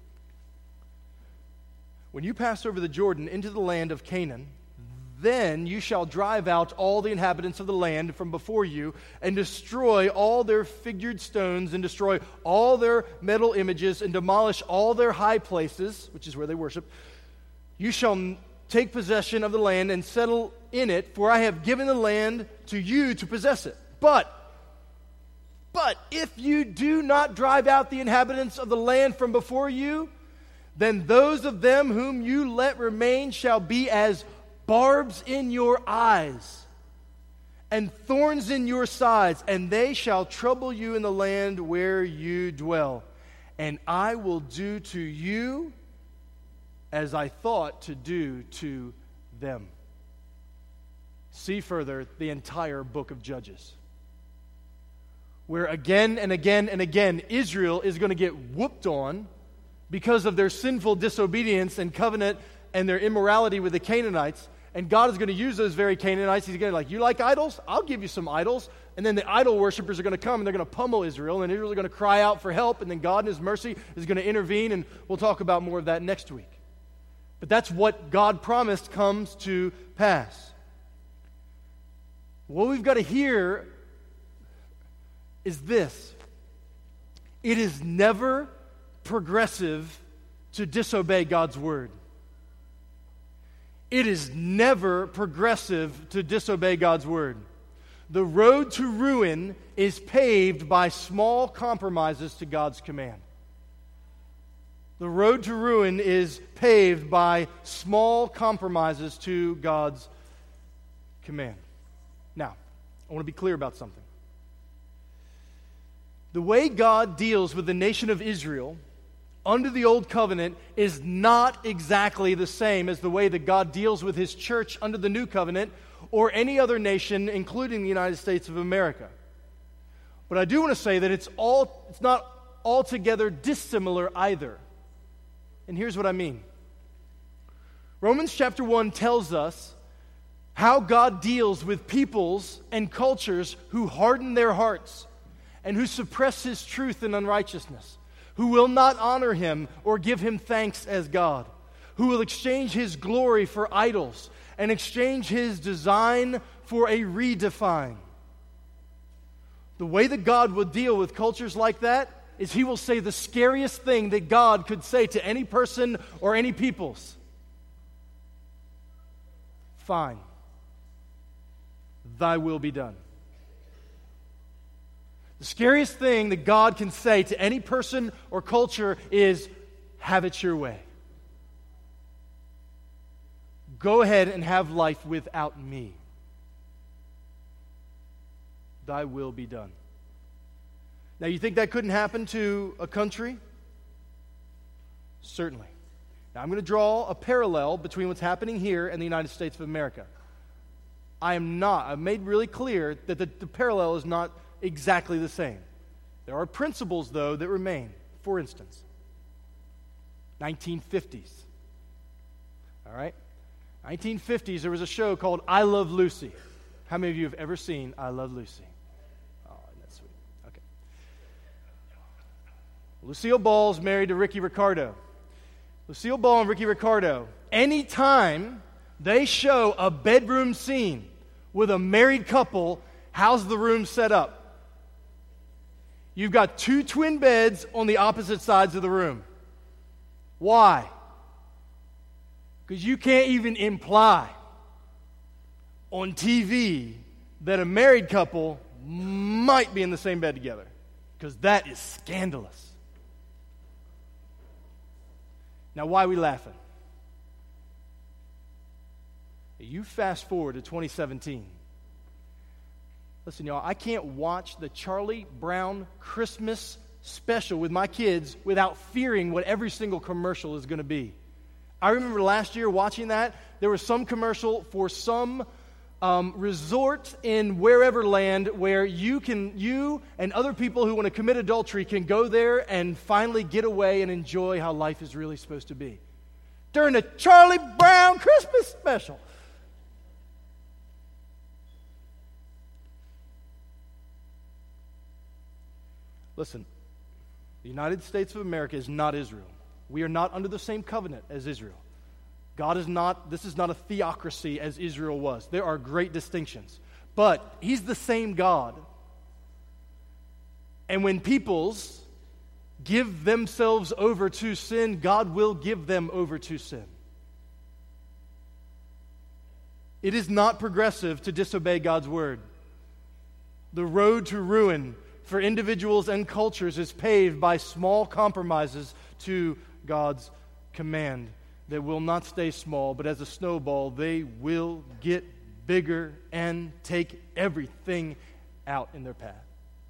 Speaker 1: When you pass over the Jordan into the land of Canaan, then you shall drive out all the inhabitants of the land from before you and destroy all their figured stones and destroy all their metal images and demolish all their high places, which is where they worship. You shall take possession of the land and settle in it, for I have given the land to you to possess it. But if you do not drive out the inhabitants of the land from before you, then those of them whom you let remain shall be as barbs in your eyes and thorns in your sides, and they shall trouble you in the land where you dwell. And I will do to you as I thought to do to them. See further the entire book of Judges, where again and again and again Israel is going to get whooped on because of their sinful disobedience and covenant and their immorality with the Canaanites. And God is going to use those very Canaanites. He's going to you like idols? I'll give you some idols. And then the idol worshipers are going to come and they're going to pummel Israel. And Israel is going to cry out for help. And then God in his mercy is going to intervene. And we'll talk about more of that next week. But that's what God promised comes to pass. What we've got to hear is this. It is never progressive to disobey God's word. It is never progressive to disobey God's word. The road to ruin is paved by small compromises to God's command. The road to ruin is paved by small compromises to God's command. Now, I want to be clear about something. The way God deals with the nation of Israel under the Old Covenant is not exactly the same as the way that God deals with his church under the New Covenant or any other nation, including the United States of America. But I do want to say that it's not altogether dissimilar either. And here's what I mean. Romans chapter 1 tells us how God deals with peoples and cultures who harden their hearts and who suppress his truth in unrighteousness, who will not honor him or give him thanks as God, who will exchange his glory for idols and exchange his design for a redefine. The way that God will deal with cultures like that is he will say the scariest thing that God could say to any person or any peoples. Fine. Thy will be done. The scariest thing that God can say to any person or culture is, have it your way. Go ahead and have life without me. Thy will be done. Now, you think that couldn't happen to a country? Certainly. Now, I'm going to draw a parallel between what's happening here and the United States of America. I've made really clear that the parallel is not exactly the same. There are principles, though, that remain. For instance, 1950s. All right? 1950s, there was a show called I Love Lucy. How many of you have ever seen I Love Lucy? Oh, that's sweet. Okay. Lucille Ball's married to Ricky Ricardo. Lucille Ball and Ricky Ricardo, anytime they show a bedroom scene with a married couple, how's the room set up? You've got two twin beds on the opposite sides of the room. Why? Because you can't even imply on TV that a married couple might be in the same bed together, because that is scandalous. Now, why are we laughing? You fast forward to 2017. Listen, y'all, I can't watch the Charlie Brown Christmas special with my kids without fearing what every single commercial is going to be. I remember last year watching that. There was some commercial for some resort in wherever land where you and other people who want to commit adultery can go there and finally get away and enjoy how life is really supposed to be. During the Charlie Brown Christmas special. Listen, the United States of America is not Israel. We are not under the same covenant as Israel. This is not a theocracy as Israel was. There are great distinctions. But He's the same God. And when peoples give themselves over to sin, God will give them over to sin. It is not progressive to disobey God's word. The road to ruin for individuals and cultures is paved by small compromises to God's command that will not stay small, but as a snowball, they will get bigger and take everything out in their path.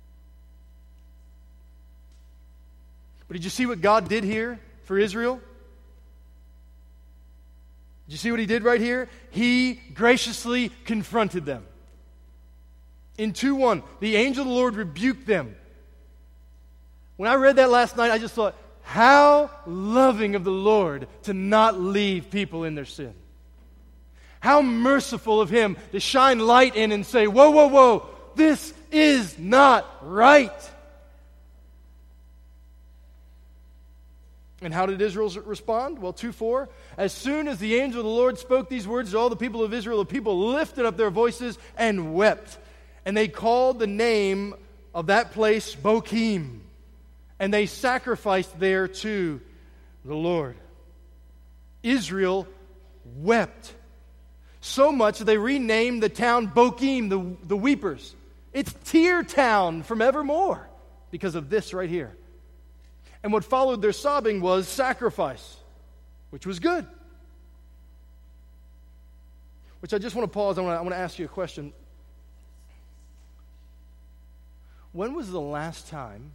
Speaker 1: But did you see what God did here for Israel? Did you see what He did right here? He graciously confronted them. In 2:1, the angel of the Lord rebuked them. When I read that last night, I just thought, how loving of the Lord to not leave people in their sin. How merciful of Him to shine light in and say, whoa, whoa, whoa, this is not right. And how did Israel respond? Well, 2:4, as soon as the angel of the Lord spoke these words to all the people of Israel, the people lifted up their voices and wept. And they called the name of that place Bochim. And they sacrificed there to the Lord. Israel wept. So much that they renamed the town Bochim, the weepers. It's Tear Town from evermore because of this right here. And what followed their sobbing was sacrifice, which was good. Which I just want to pause. I want to ask you a question. When was the last time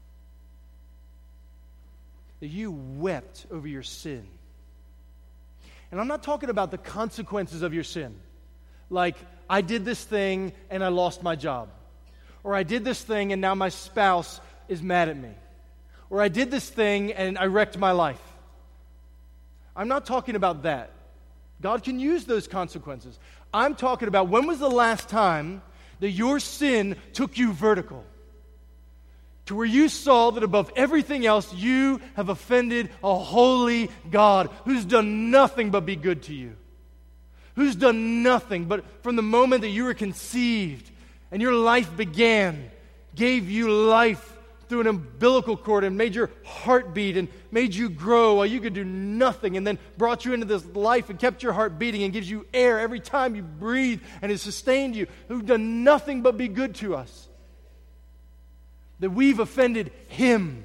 Speaker 1: that you wept over your sin? And I'm not talking about the consequences of your sin. Like, I did this thing and I lost my job. Or I did this thing and now my spouse is mad at me. Or I did this thing and I wrecked my life. I'm not talking about that. God can use those consequences. I'm talking about when was the last time that your sin took you vertical, to where you saw that above everything else you have offended a holy God who's done nothing but be good to you, who's done nothing but from the moment that you were conceived and your life began, gave you life through an umbilical cord and made your heart beat and made you grow while you could do nothing, and then brought you into this life and kept your heart beating and gives you air every time you breathe and has sustained you, who've done nothing but be good to us. That we've offended Him.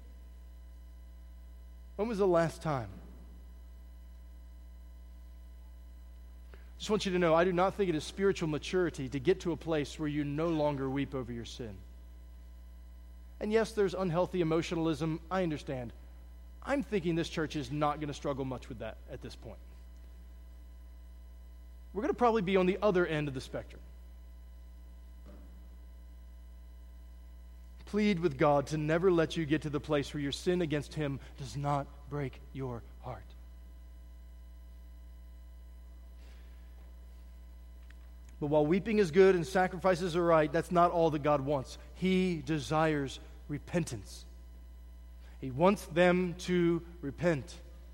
Speaker 1: When was the last time? Just want you to know, I do not think it is spiritual maturity to get to a place where you no longer weep over your sin. And yes, there's unhealthy emotionalism. I understand. I'm thinking this church is not going to struggle much with that at this point. We're going to probably be on the other end of the spectrum. Plead with God to never let you get to the place where your sin against Him does not break your heart. But while weeping is good and sacrifices are right, that's not all that God wants. He desires repentance. He wants them to repent.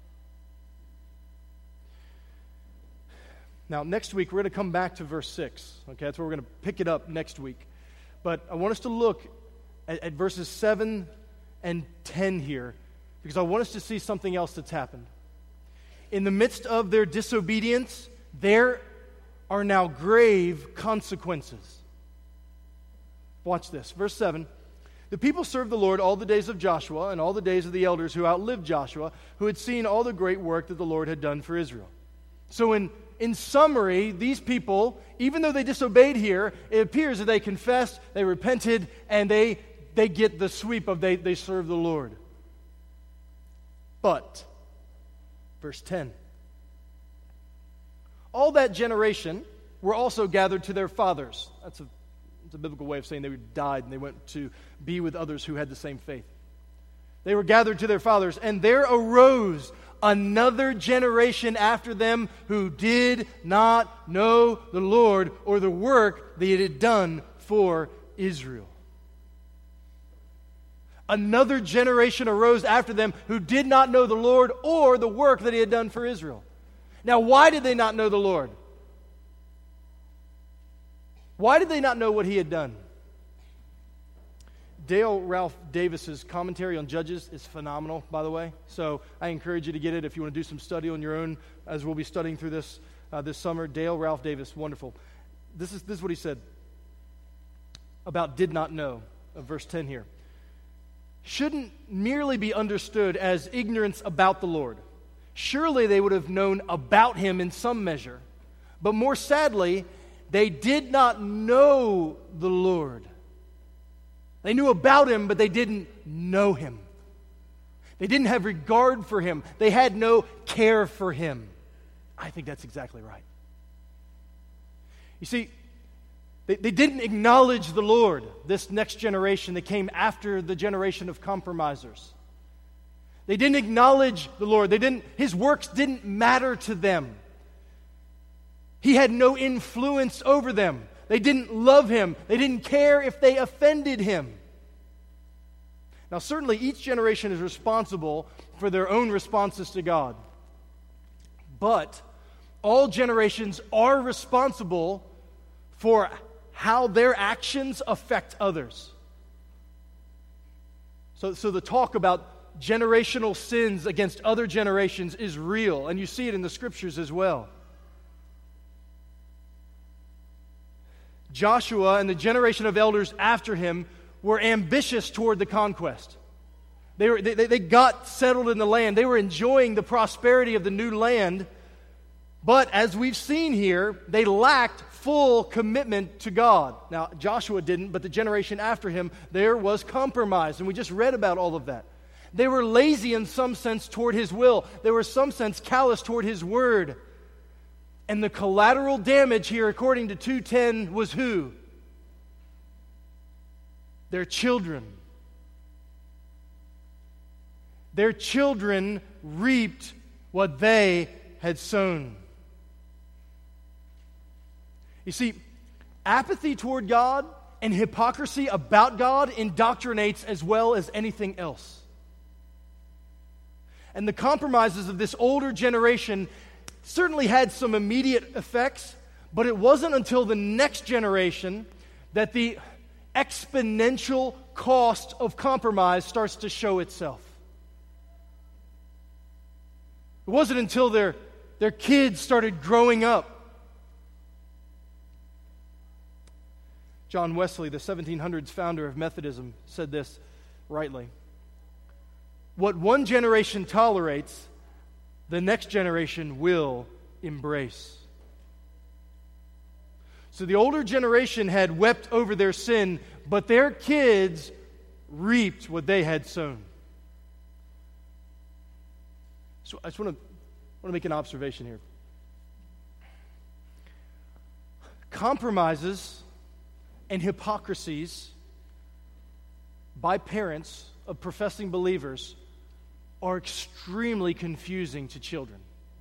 Speaker 1: Now, next week, we're going to come back to verse 6. Okay, that's where we're going to pick it up next week. But I want us to look at verses 7 and 10 here, because I want us to see something else that's happened. In the midst of their disobedience, there are now grave consequences. Watch this. Verse 7. The people served the Lord all the days of Joshua and all the days of the elders who outlived Joshua, who had seen all the great work that the Lord had done for Israel. So in summary, these people, even though they disobeyed here, it appears that they confessed, they repented, and they get the sweep of they serve the Lord. But, verse 10. All that generation were also gathered to their fathers. It's a biblical way of saying they died and they went to be with others who had the same faith. They were gathered to their fathers, and there arose another generation after them who did not know the Lord or the work that He had done for Israel. Another generation arose after them who did not know the Lord or the work that He had done for Israel. Now, why did they not know the Lord? Why did they not know what He had done? Dale Ralph Davis's commentary on Judges is phenomenal, by the way. So I encourage you to get it if you want to do some study on your own, as we'll be studying through this summer. Dale Ralph Davis, wonderful. This is what he said about did not know, verse 10 here. Shouldn't merely be understood as ignorance about the Lord. Surely they would have known about Him in some measure. But more sadly, they did not know the Lord. They knew about Him, but they didn't know Him. They didn't have regard for Him. They had no care for Him. I think that's exactly right. You see, they didn't acknowledge the Lord, this next generation that came after the generation of compromisers. They didn't acknowledge the Lord. His works didn't matter to them. He had no influence over them. They didn't love Him. They didn't care if they offended Him. Now, certainly each generation is responsible for their own responses to God. But all generations are responsible for how their actions affect others. So the talk about generational sins against other generations is real, and you see it in the Scriptures as well. Joshua and the generation of elders after him were ambitious toward the conquest. They got settled in the land. They were enjoying the prosperity of the new land. But as we've seen here, they lacked full commitment to God. Now, Joshua didn't, but the generation after him, there was compromise. And we just read about all of that. They were lazy in some sense toward His will. They were in some sense callous toward His word. And the collateral damage here, according to 2:10, was who? Their children. Their children reaped what they had sown. You see, apathy toward God and hypocrisy about God indoctrinates as well as anything else. And the compromises of this older generation certainly had some immediate effects, but it wasn't until the next generation that the exponential cost of compromise starts to show itself. It wasn't until their kids started growing up. John Wesley, the 1700s founder of Methodism, said this rightly. What one generation tolerates, the next generation will embrace. So the older generation had wept over their sin, but their kids reaped what they had sown. So I just want to make an observation here. Compromises and hypocrisies by parents of professing believers are extremely confusing to children.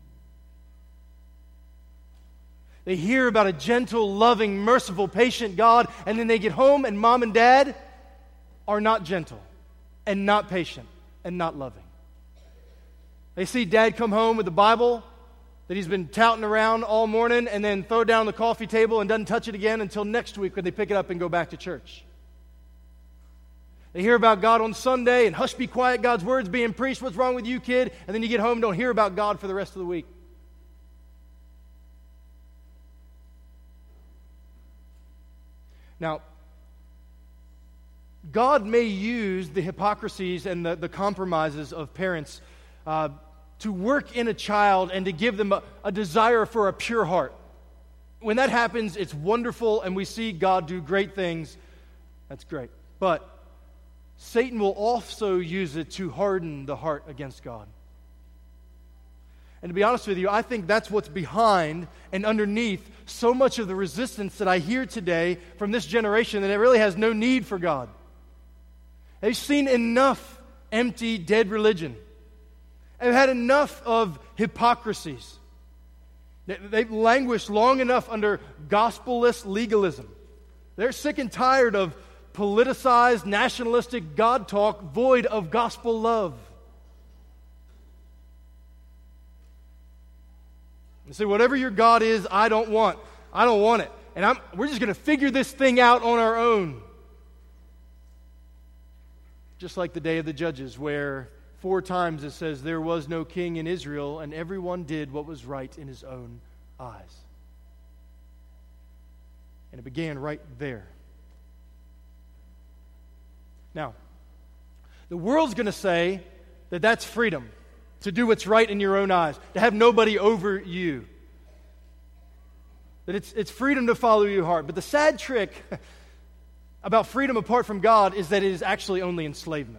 Speaker 1: They hear about a gentle, loving, merciful, patient God, and then they get home and mom and dad are not gentle and not patient and not loving. They see dad come home with the Bible that he's been touting around all morning and then throw it down on the coffee table and doesn't touch it again until next week when they pick it up and go back to church. They hear about God on Sunday and hush, be quiet, God's word's being preached. What's wrong with you, kid? And then you get home and don't hear about God for the rest of the week. Now, God may use the hypocrisies and the compromises of parents to work in a child and to give them a desire for a pure heart. When that happens, it's wonderful and we see God do great things. That's great. But Satan will also use it to harden the heart against God. And to be honest with you, I think that's what's behind and underneath so much of the resistance that I hear today from this generation that it really has no need for God. They've seen enough empty, dead religion. They've had enough of hypocrisies. They've languished long enough under gospel-less legalism. They're sick and tired of politicized, nationalistic God talk void of gospel love. You say, whatever your God is, I don't want it. And we're just going to figure this thing out on our own. Just like the day of the judges, where 4 times it says there was no king in Israel, and everyone did what was right in his own eyes. And it began right there. Now, the world's going to say that that's freedom, to do what's right in your own eyes, to have nobody over you. That it's freedom to follow your heart. But the sad trick about freedom apart from God is that it is actually only enslavement.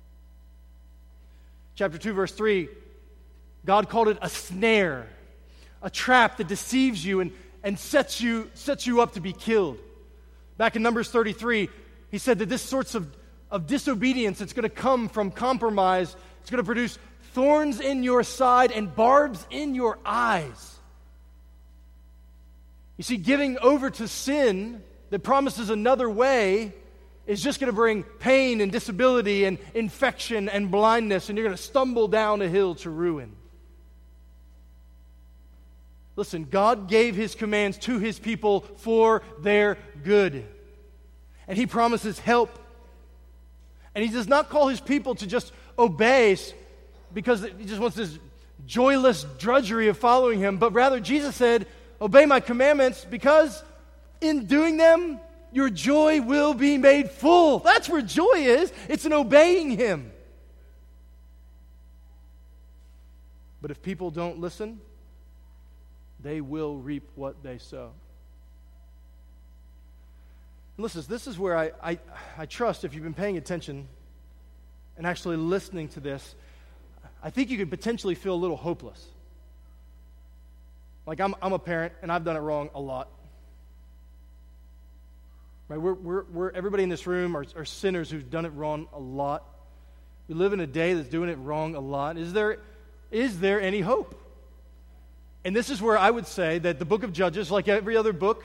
Speaker 1: Chapter 2, verse 3, God called it a snare, a trap that deceives you and sets you up to be killed. Back in Numbers 33, he said that this sorts of disobedience that's going to come from compromise, it's going to produce thorns in your side and barbs in your eyes. You see, giving over to sin that promises another way is just going to bring pain and disability and infection and blindness, and you're going to stumble down a hill to ruin. Listen, God gave His commands to His people for their good. And He promises help. And He does not call His people to just obey because He just wants this joyless drudgery of following Him, but rather Jesus said, obey my commandments because in doing them, your joy will be made full. That's where joy is. It's in obeying Him. But if people don't listen, they will reap what they sow. And listen, this is where I trust, if you've been paying attention and actually listening to this, I think you could potentially feel a little hopeless. Like I'm a parent and I've done it wrong a lot. Right? We're everybody in this room are sinners who've done it wrong a lot. We live in a day that's doing it wrong a lot. Is there any hope? And this is where I would say that the book of Judges, like every other book,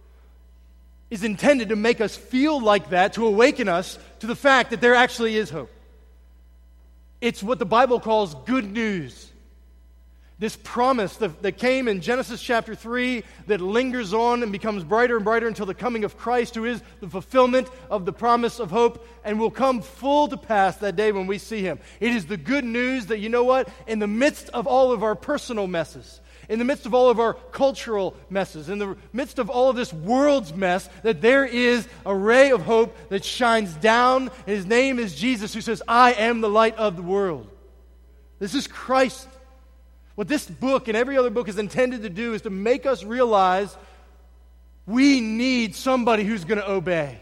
Speaker 1: is intended to make us feel like that, to awaken us to the fact that there actually is hope. It's what the Bible calls good news. This promise that came in Genesis chapter 3 that lingers on and becomes brighter and brighter until the coming of Christ, who is the fulfillment of the promise of hope and will come full to pass that day when we see Him. It is the good news that, you know what, in the midst of all of our personal messes, in the midst of all of our cultural messes, in the midst of all of this world's mess, that there is a ray of hope that shines down. His name is Jesus, who says, I am the light of the world. This is Christ. What this book and every other book is intended to do is to make us realize we need somebody who's going to obey.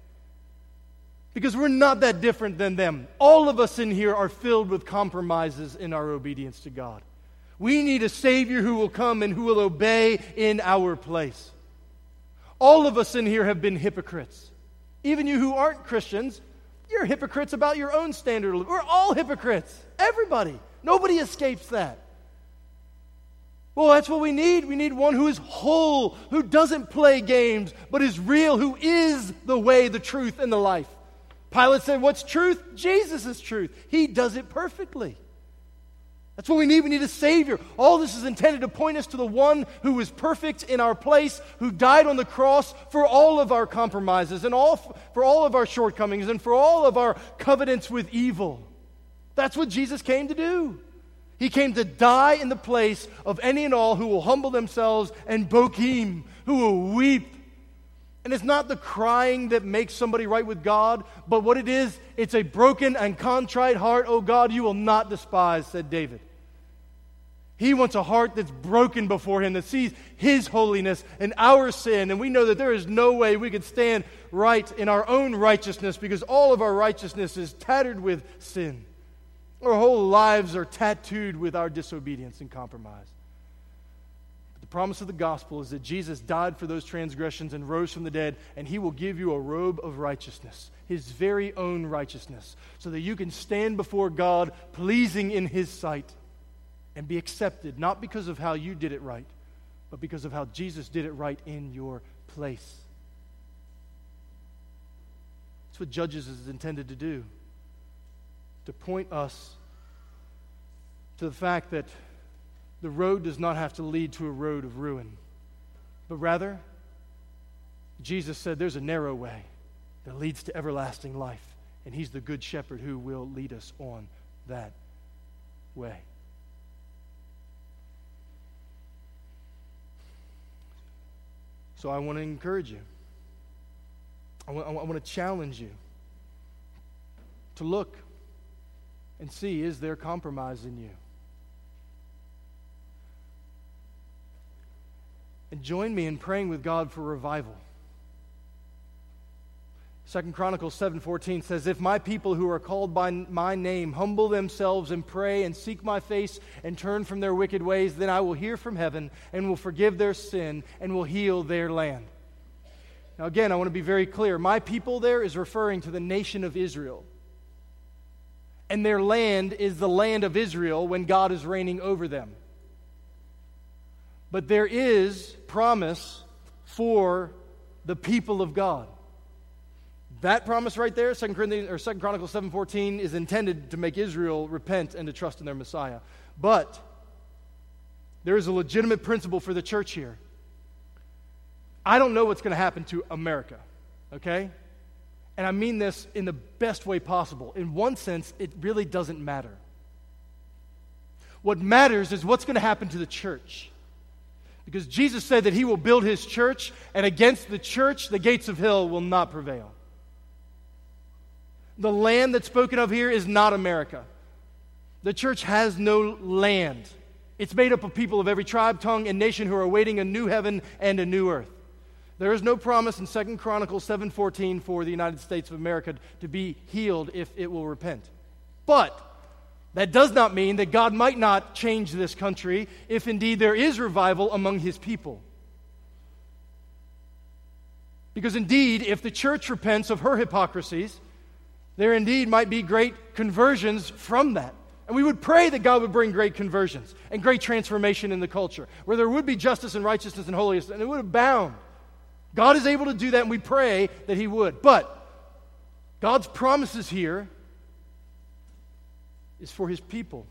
Speaker 1: Because we're not that different than them. All of us in here are filled with compromises in our obedience to God. We need a Savior who will come and who will obey in our place. All of us in here have been hypocrites. Even you who aren't Christians, you're hypocrites about your own standard. We're all hypocrites. Everybody. Nobody escapes that. Well, that's what we need. We need one who is whole, who doesn't play games, but is real, who is the way, the truth, and the life. Pilate said, what's truth? Jesus is truth. He does it perfectly. That's what we need. We need a Savior. All this is intended to point us to the one who was perfect in our place, who died on the cross for all of our compromises and for all of our shortcomings and for all of our covenants with evil. That's what Jesus came to do. He came to die in the place of any and all who will humble themselves and bokim, who will weep. And it's not the crying that makes somebody right with God, but what it is, it's a broken and contrite heart. Oh God, you will not despise, said David. He wants a heart that's broken before Him, that sees His holiness and our sin. And we know that there is no way we could stand right in our own righteousness because all of our righteousness is tattered with sin. Our whole lives are tattooed with our disobedience and compromise. But the promise of the gospel is that Jesus died for those transgressions and rose from the dead, and he will give you a robe of righteousness, his very own righteousness, so that you can stand before God pleasing in his sight and be accepted, not because of how you did it right, but because of how Jesus did it right in your place. That's what Judges is intended to do. To point us to the fact that the road does not have to lead to a road of ruin, but rather, Jesus said there's a narrow way that leads to everlasting life, and he's the good shepherd who will lead us on that way. So I want to encourage you. I want to challenge you to look and see, is there compromise in you? And join me in praying with God for revival. 2 Chronicles 7:14 says, if my people who are called by my name humble themselves and pray and seek my face and turn from their wicked ways, then I will hear from heaven and will forgive their sin and will heal their land. Now again, I want to be very clear. My people there is referring to the nation of Israel. And their land is the land of Israel when God is reigning over them. But there is promise for the people of God. That promise right there, 2 Chronicles 7:14, is intended to make Israel repent and to trust in their Messiah. But there is a legitimate principle for the church here. I don't know what's going to happen to America, okay? And I mean this in the best way possible. In one sense, it really doesn't matter. What matters is what's going to happen to the church. Because Jesus said that he will build his church, and against the church, the gates of hell will not prevail. The land that's spoken of here is not America. The church has no land. It's made up of people of every tribe, tongue, and nation who are awaiting a new heaven and a new earth. There is no promise in 2 Chronicles 7:14 for the United States of America to be healed if it will repent. But that does not mean that God might not change this country if indeed there is revival among his people. Because indeed, if the church repents of her hypocrisies, there indeed might be great conversions from that. And we would pray that God would bring great conversions and great transformation in the culture, where there would be justice and righteousness and holiness, and it would abound. God is able to do that, and we pray that he would. But God's promises here is for his people.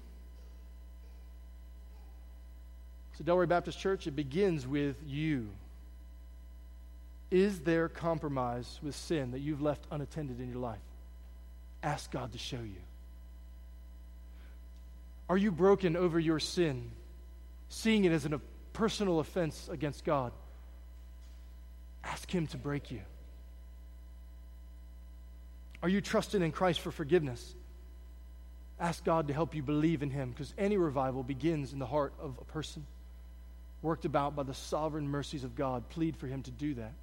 Speaker 1: So Delray Baptist Church, it begins with you. Is there compromise with sin that you've left unattended in your life? Ask God to show you. Are you broken over your sin, seeing it as a personal offense against God? Ask him to break you. Are you trusting in Christ for forgiveness? Ask God to help you believe in him, because any revival begins in the heart of a person, worked about by the sovereign mercies of God. Plead for him to do that.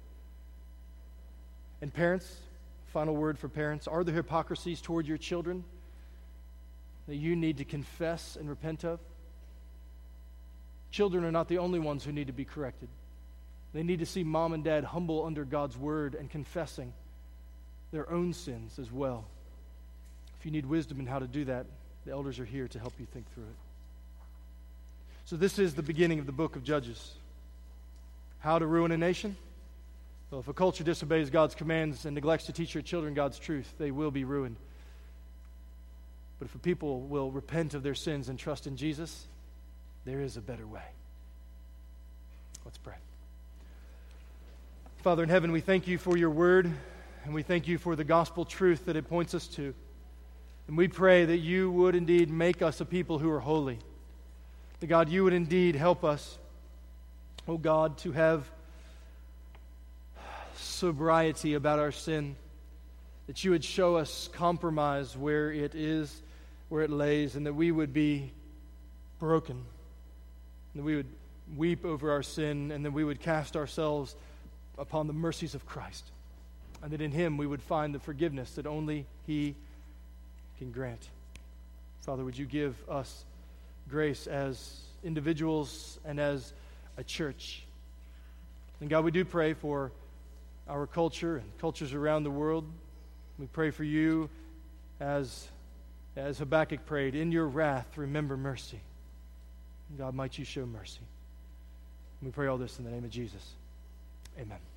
Speaker 1: And parents, final word for parents, are there hypocrisies toward your children that you need to confess and repent of? Children are not the only ones who need to be corrected. They need to see mom and dad humble under God's word and confessing their own sins as well. If you need wisdom in how to do that, the elders are here to help you think through it. So this is the beginning of the book of Judges. How to ruin a nation? Well, if a culture disobeys God's commands and neglects to teach their children God's truth, they will be ruined. But if a people will repent of their sins and trust in Jesus, there is a better way. Let's pray. Father in heaven, we thank you for your word, and we thank you for the gospel truth that it points us to. And we pray that you would indeed make us a people who are holy. That God, you would indeed help us, oh God, to have sobriety about our sin. That you would show us compromise where it is, where it lays, and that we would be broken. That we would weep over our sin, and that we would cast ourselves upon the mercies of Christ, and that in him we would find the forgiveness that only he can grant. Father, would you give us grace as individuals and as a church? And God, we do pray for our culture and cultures around the world. We pray for you as Habakkuk prayed, in your wrath, remember mercy. God, might you show mercy. We pray all this in the name of Jesus. Amen.